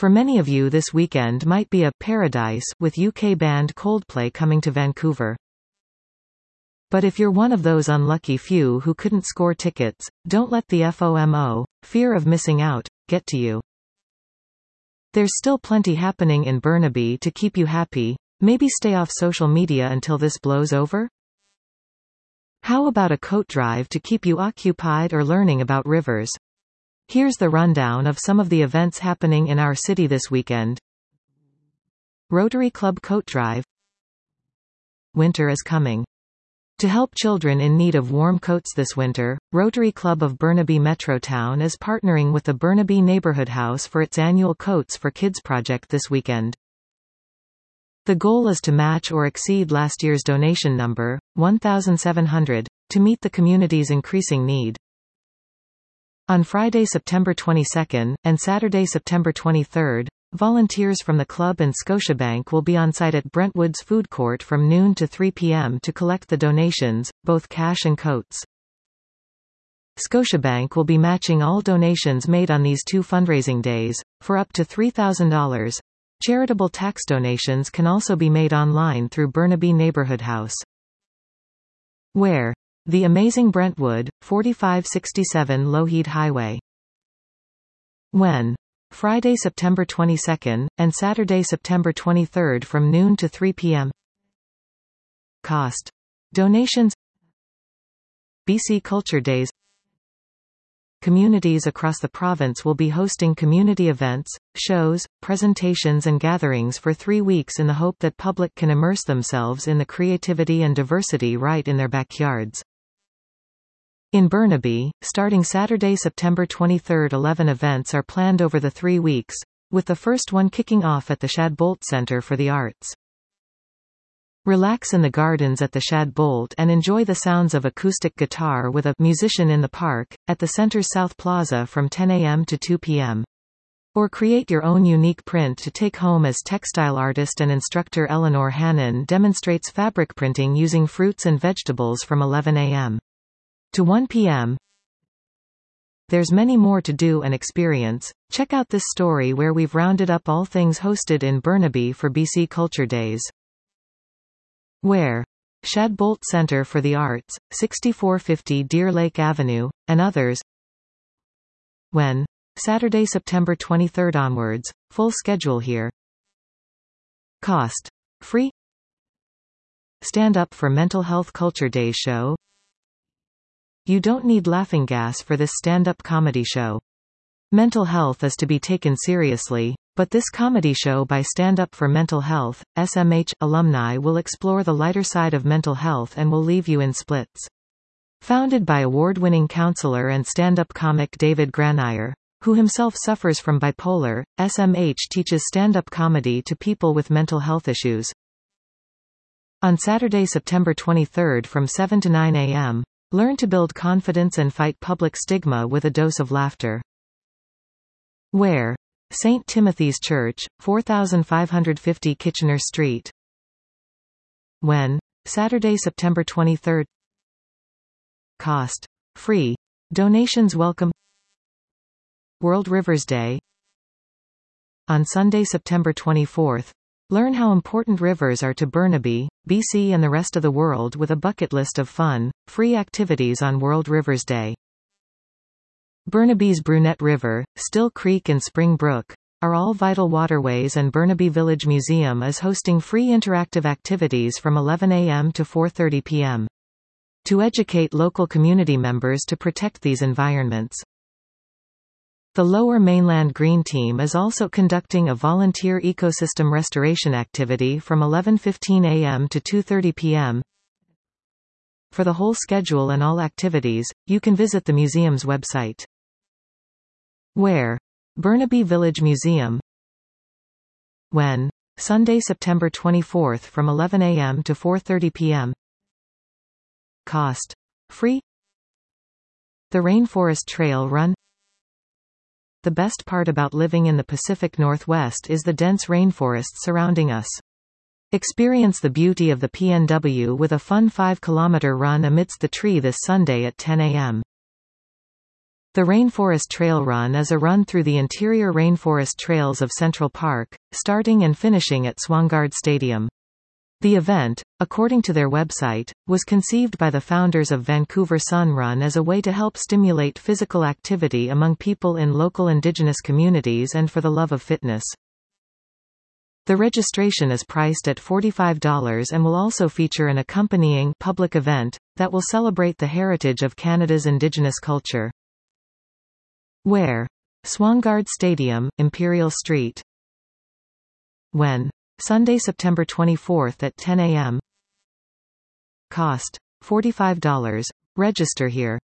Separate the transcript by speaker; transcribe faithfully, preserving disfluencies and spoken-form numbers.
Speaker 1: For many of you, this weekend might be a paradise with U K band Coldplay coming to Vancouver. But if you're one of those unlucky few who couldn't score tickets, don't let the FOMO, fear of missing out, get to you. There's still plenty happening in Burnaby to keep you happy. Maybe stay off social media until this blows over? How about a coat drive to keep you occupied or learning about rivers? Here's the rundown of some of the events happening in our city this weekend. Rotary Club Coat Drive. Winter is coming. To help children in need of warm coats this winter, Rotary Club of Burnaby Metrotown is partnering with the Burnaby Neighborhood House for its annual Coats for Kids project this weekend. The goal is to match or exceed last year's donation number, one thousand seven hundred, to meet the community's increasing need. On Friday, September twenty-second, and Saturday, September twenty-third, volunteers from the club and Scotiabank will be on site at Brentwood's food court from noon to three p m to collect the donations, both cash and coats. Scotiabank will be matching all donations made on these two fundraising days, for up to three thousand dollars. Charitable tax donations can also be made online through Burnaby Neighborhood House. Where? The amazing Brentwood, forty-five sixty-seven Lougheed Highway. When? Friday, September twenty-second, and Saturday, September twenty-third from noon to three p m Cost. Donations. B C Culture Days. Communities across the province will be hosting community events, shows, presentations and gatherings for three weeks in the hope that public can immerse themselves in the creativity and diversity right in their backyards. In Burnaby, starting Saturday, September twenty-third, eleven events are planned over the three weeks, with the first one kicking off at the Shadbolt Centre for the Arts. Relax in the gardens at the Shadbolt and enjoy the sounds of acoustic guitar with a musician in the park, at the center's South Plaza from ten a m to two p m Or create your own unique print to take home as textile artist and instructor Eleanor Hannon demonstrates fabric printing using fruits and vegetables from eleven a m to one p m There's many more to do and experience. Check out this story where we've rounded up all things hosted in Burnaby for B C Culture Days. Where? Shadbolt Centre for the Arts, sixty-four fifty Deer Lake Avenue, and others. When? Saturday, September twenty-third onwards, full schedule here. Cost. Free. Stand Up for Mental Health Culture Days show. You don't need laughing gas for this stand-up comedy show. Mental health is to be taken seriously, but this comedy show by Stand Up for Mental Health, S M H, alumni will explore the lighter side of mental health and will leave you in splits. Founded by award-winning counselor and stand-up comic David Granier, who himself suffers from bipolar, S M H teaches stand-up comedy to people with mental health issues. On Saturday, September twenty-third from seven to nine a m, learn to build confidence and fight public stigma with a dose of laughter. Where? Saint Timothy's Church, four thousand five hundred fifty Kitchener Street. When? Saturday, September twenty-third. Cost. Free. Donations welcome. World Rivers Day. On Sunday, September twenty-fourth, learn how important rivers are to Burnaby, B C and the rest of the world with a bucket list of fun, free activities on World Rivers Day. Burnaby's Brunette River, Still Creek and Spring Brook are all vital waterways, and Burnaby Village Museum is hosting free interactive activities from eleven a m to four thirty p m to educate local community members to protect these environments. The Lower Mainland Green Team is also conducting a volunteer ecosystem restoration activity from eleven fifteen a m to two thirty p m For the whole schedule and all activities, you can visit the museum's website. Where? Burnaby Village Museum. When? Sunday, September twenty-fourth from eleven a m to four thirty p m Cost. Free. The Rainforest Trail Run. The best part about living in the Pacific Northwest is the dense rainforests surrounding us. Experience the beauty of the P N W with a fun five kilometer run amidst the tree this Sunday at ten a m The Rainforest Trail Run is a run through the interior rainforest trails of Central Park, starting and finishing at Swangard Stadium. The event, according to their website, was conceived by the founders of Vancouver Sun Run as a way to help stimulate physical activity among people in local Indigenous communities and for the love of fitness. The registration is priced at forty-five dollars and will also feature an accompanying public event that will celebrate the heritage of Canada's Indigenous culture. Where? Swangard Stadium, Imperial Street. When? Sunday, September twenty-fourth at ten A M Cost? forty-five dollars. Register here.